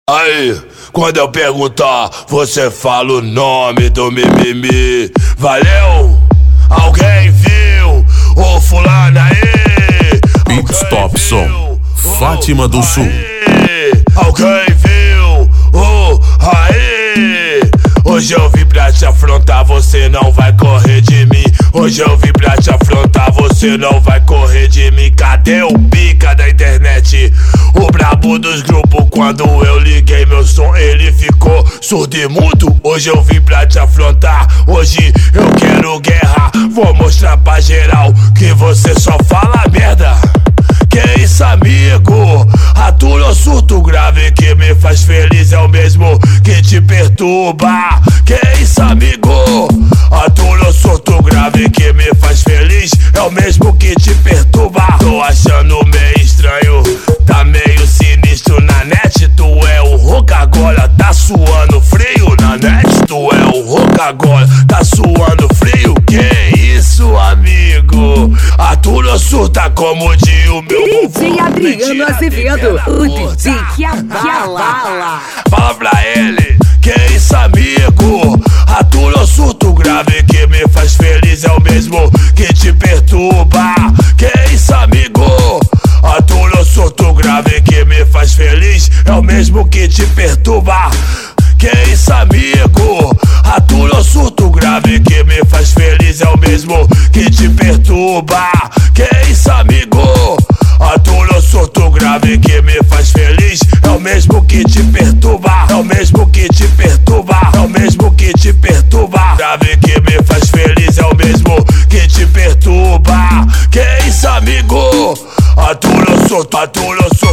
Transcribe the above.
Aí, quando eu perguntar, você fala o nome do mimimi. Valeu? Alguém viu o fulano aí? Beatstop Som, Fátima do Sul. Alguém viu o aí? Hoje eu vim pra te afrontar, você não vai correr de mim. Hoje eu vim pra te afrontar, você não vai correr de mim. Cadê o pica da internet? O brabo dos grupos, quando eu liguei meu som, ele ficou surdo e mudo. Hoje eu vim pra te afrontar, hoje eu quero guerra. Vou mostrar pra geral que você só fala merda. Que isso, amigo? Atura ou surto grave que me faz feliz é o mesmo que te perturba. Que isso, amigo? Atura ou surto grave que me faz feliz é o mesmo que te perturba. Tô achando meio estranho, tá meio sinistro na net. Tu é o roca agora, tá suando frio na net. Tu é o roca agora, tá suando frio. Que isso, amigo? Atura ou surta como diz o meu DJ Adriano Azevedo, o DJ que abala. Fala pra ele, que isso, amigo? Atura ou surto grave que me faz feliz é o mesmo que te perturba. Que isso, amigo? Atura ou surto grave que me faz feliz é o mesmo que te perturba. Que isso, amigo? Atura ou surto grave que me faz feliz é o mesmo que te perturba. Que isso, amigo? Atura ou surto grave que me faz feliz é o mesmo que te perturba. É o mesmo que te perturba. É o mesmo que te perturba. Grave que me faz feliz é o mesmo que te perturba. Que isso, amigo? Atura ou surto, atura ou surto.